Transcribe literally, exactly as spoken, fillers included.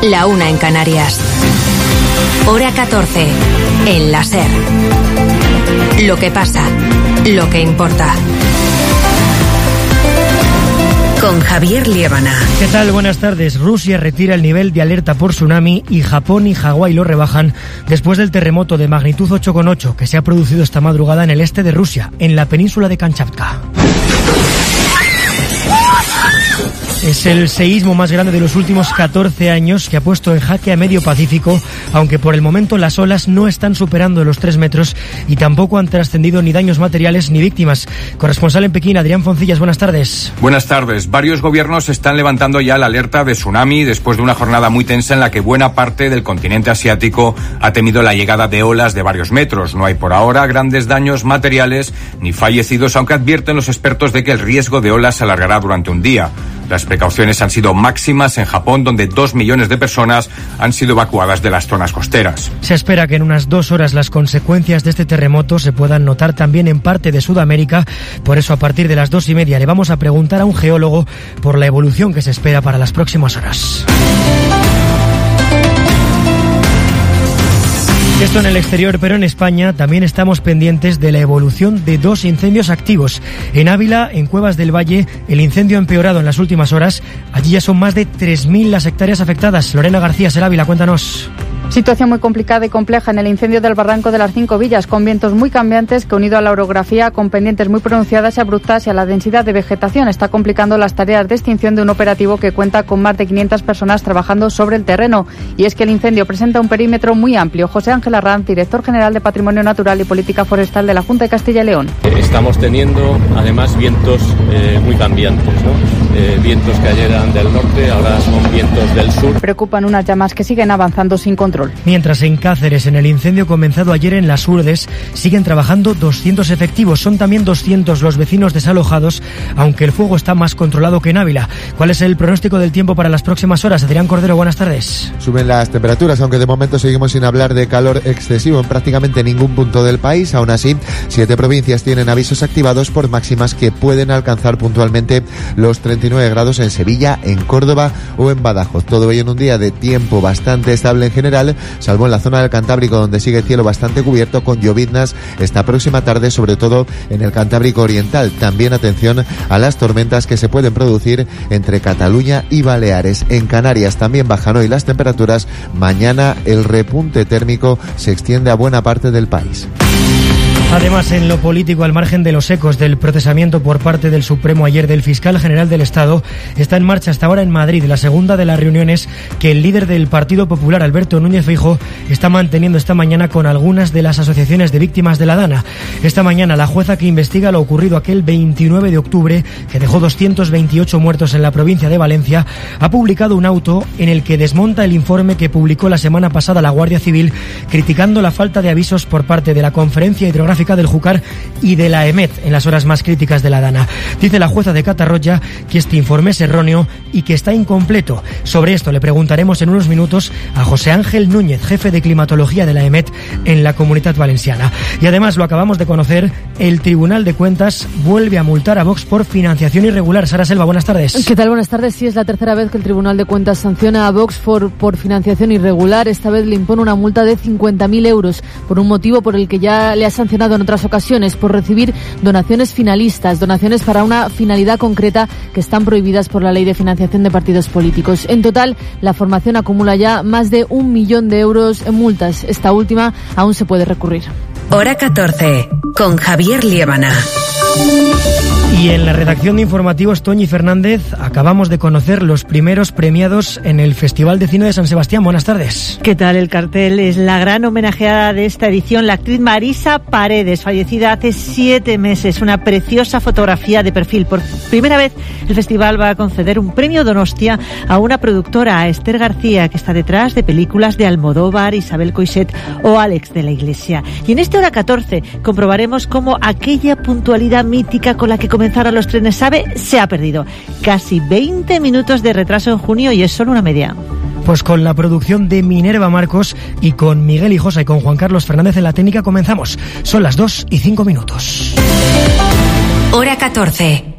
la una en Canarias. Hora catorce, en la SER. Lo que pasa, lo que importa. Con Javier Liébana. ¿Qué tal? Buenas tardes. Rusia retira el nivel de alerta por tsunami y Japón y Hawái lo rebajan después del terremoto de magnitud ocho coma ocho que se ha producido esta madrugada en el este de Rusia, en la península de Kamchatka. Es el seísmo más grande de los últimos catorce años que ha puesto en jaque a medio Pacífico, aunque por el momento las olas no están superando los tres metros y tampoco han trascendido ni daños materiales ni víctimas. Corresponsal en Pekín, Adrián Foncillas, buenas tardes. Buenas tardes. Varios gobiernos están levantando ya la alerta de tsunami después de una jornada muy tensa en la que buena parte del continente asiático ha temido la llegada de olas de varios metros. No hay por ahora grandes daños materiales ni fallecidos, aunque advierten los expertos de que el riesgo de olas se alargará durante un día. Las precauciones han sido máximas en Japón, donde dos millones de personas han sido evacuadas de las zonas costeras. Se espera que en unas dos horas las consecuencias de este terremoto se puedan notar también en parte de Sudamérica. Por eso, a partir de las dos y media le vamos a preguntar a un geólogo por la evolución que se espera para las próximas horas. Esto en el exterior, pero en España también estamos pendientes de la evolución de dos incendios activos. En Ávila, en Cuevas del Valle, el incendio ha empeorado en las últimas horas. Allí ya son más de tres mil las hectáreas afectadas. Lorena García, Ser Ávila, cuéntanos. Situación muy complicada y compleja en el incendio del Barranco de las Cinco Villas, con vientos muy cambiantes que, unido a la orografía, con pendientes muy pronunciadas y abruptas y a la densidad de vegetación, está complicando las tareas de extinción de un operativo que cuenta con más de quinientas personas trabajando sobre el terreno. Y es que el incendio presenta un perímetro muy amplio. José Ángel Arranz, director general de Patrimonio Natural y Política Forestal de la Junta de Castilla y León. Estamos teniendo, además, vientos eh, muy cambiantes, ¿no? Eh, vientos que ayer eran del norte, ahora son vientos del sur. Preocupan unas llamas que siguen avanzando sin control. Mientras en Cáceres, en el incendio comenzado ayer en Las Urdes, siguen trabajando doscientos efectivos. Son también doscientos los vecinos desalojados, aunque el fuego está más controlado que en Ávila. ¿Cuál es el pronóstico del tiempo para las próximas horas? Adrián Cordero, buenas tardes. Suben las temperaturas, aunque de momento seguimos sin hablar de calor excesivo en prácticamente ningún punto del país. Aún así, siete provincias tienen avisos activados por máximas que pueden alcanzar puntualmente los treinta y nueve grados en Sevilla, en Córdoba o en Badajoz. Todo ello en un día de tiempo bastante estable en general, salvo en la zona del Cantábrico, donde sigue el cielo bastante cubierto con lloviznas esta próxima tarde, sobre todo en el Cantábrico Oriental. También atención a las tormentas que se pueden producir entre Cataluña y Baleares. En Canarias también bajan hoy las temperaturas. Mañana el repunte térmico se extiende a buena parte del país. Además, en lo político, al margen de los ecos del procesamiento por parte del Supremo ayer del fiscal general del Estado, está en marcha hasta ahora en Madrid la segunda de las reuniones que el líder del Partido Popular, Alberto Núñez Feijóo, está manteniendo esta mañana con algunas de las asociaciones de víctimas de la Dana. Esta mañana, la jueza que investiga lo ocurrido aquel veintinueve de octubre, que dejó doscientos veintiocho muertos en la provincia de Valencia, ha publicado un auto en el que desmonta el informe que publicó la semana pasada la Guardia Civil, criticando la falta de avisos por parte de la Conferencia Hidrográfica del Júcar y de la EMET en las horas más críticas de la Dana. Dice la jueza de Catarroja que este informe es erróneo y que está incompleto. Sobre esto le preguntaremos en unos minutos a José Ángel Núñez, jefe de climatología de la EMET en la Comunitat Valenciana. Y además, lo acabamos de conocer, el Tribunal de Cuentas vuelve a multar a Vox por financiación irregular. Sara Selva, buenas tardes. ¿Qué tal? Buenas tardes. Sí, es la tercera vez que el Tribunal de Cuentas sanciona a Vox por, por financiación irregular. Esta vez le impone una multa de cincuenta mil euros por un motivo por el que ya le ha sancionado en otras ocasiones, por recibir donaciones finalistas, donaciones para una finalidad concreta que están prohibidas por la Ley de Financiación de Partidos Políticos. En total, la formación acumula ya más de un millón de euros en multas. Esta última aún se puede recurrir. Hora catorce, con Javier Liébana. Y en la redacción de informativos, Toñi Fernández, acabamos de conocer los primeros premiados en el Festival de Cine de San Sebastián. Buenas tardes. ¿Qué tal? El cartel es la gran homenajeada de esta edición, la actriz Marisa Paredes, fallecida hace siete meses. Una preciosa fotografía de perfil. Por primera vez, el festival va a conceder un premio Donostia a una productora, a Esther García, que está detrás de películas de Almodóvar, Isabel Coixet o Alex de la Iglesia. Y en este Hora catorce comprobaremos cómo aquella puntualidad mítica con la que comenzaron los trenes AVE se ha perdido. Casi veinte minutos de retraso en junio y es solo una media. Pues con la producción de Minerva Marcos y con Miguel Hijosa y con Juan Carlos Fernández en la técnica comenzamos. Son las dos y cinco minutos. Hora catorce.